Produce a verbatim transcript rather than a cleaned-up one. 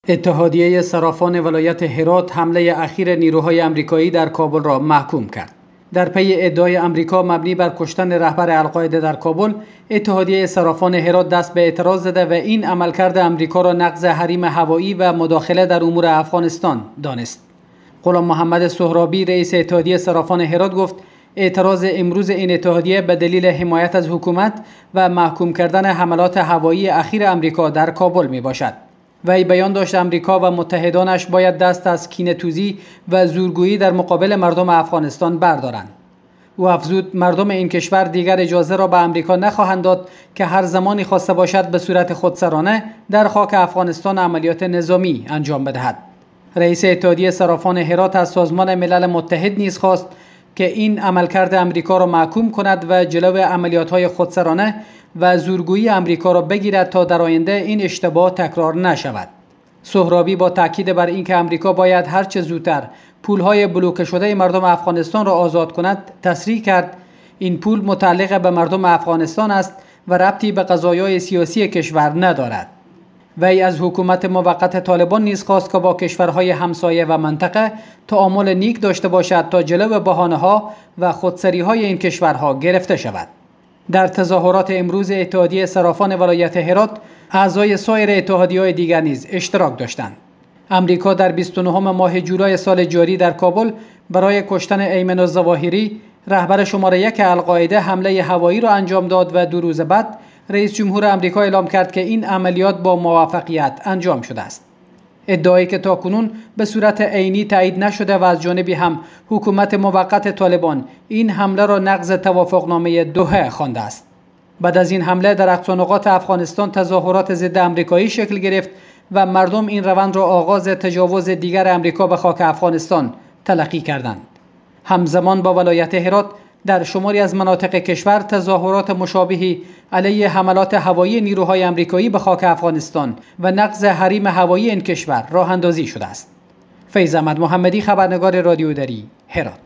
اتحادیه صرافان ولایت هرات حمله اخیر نیروهای آمریکایی در کابل را محکوم کرد. در پی ادعای آمریکا مبنی بر کشتن رهبر القاعده در کابل، اتحادیه صرافان هرات دست به اعتراض زده و این عملکرد آمریکا را نقض حریم هوایی و مداخله در امور افغانستان دانست. غلام محمد سهرابی رئیس اتحادیه صرافان هرات گفت اعتراض امروز این اتحادیه به دلیل حمایت از حکومت و محکوم کردن حملات هوایی اخیر آمریکا در کابل می باشد. وی بیان داشت آمریکا و متحدانش باید دست از کینه‌توزی و زورگویی در مقابل مردم افغانستان بردارند. او افزود مردم این کشور دیگر اجازه را به آمریکا نخواهند داد که هر زمانی خواسته باشد به صورت خودسرانه در خاک افغانستان عملیات نظامی انجام بدهد. رئیس اتحادیه صرافان هرات از سازمان ملل متحد نیز خواست که این عملکرد آمریکا را محکوم کند و جلو عملیات‌های خودسرانه و زورگویی آمریکا را بگیرد تا در آینده این اشتباه تکرار نشود. سهرابی با تاکید بر اینکه آمریکا باید هر چه زودتر پول‌های بلوکه شده مردم افغانستان را آزاد کند، تصریح کرد این پول متعلق به مردم افغانستان است و ربطی به قضایای سیاسی کشور ندارد. وی از حکومت موقت طالبان نیز خواست که با کشورهای همسایه و منطقه تعامل نیک داشته باشد تا جلو بهانه‌ها و خودسری‌های این کشورها گرفته شود. در تظاهرات امروز اتحادیه صرافان ولایت هرات اعضای سایر اتحادیه‌های دیگر نیز اشتراک داشتند. آمریکا در بیست و نهم ماه جولای سال جاری در کابل برای کشتن ایمن الظواهری رهبر شماره یک القاعده حمله هوایی را انجام داد و دو روز بعد رئیس جمهور آمریکا اعلام کرد که این عملیات با موفقیت انجام شده است. ادعایی که تاکنون به صورت عینی تایید نشده و از جانبی هم حکومت موقت طالبان این حمله را نقض توافقنامه دوحه خوانده است. بعد از این حمله در اقصا نقاط افغانستان تظاهرات ضد آمریکایی شکل گرفت و مردم این روند را آغاز تجاوز دیگر آمریکا به خاک افغانستان تلقی کردند. همزمان با ولایت هرات در شماری از مناطق کشور تظاهرات مشابهی علیه حملات هوایی نیروهای آمریکایی به خاک افغانستان و نقض حریم هوایی این کشور راه اندازی شده است. فیض احمد محمدی، خبرنگار رادیو دری، هرات.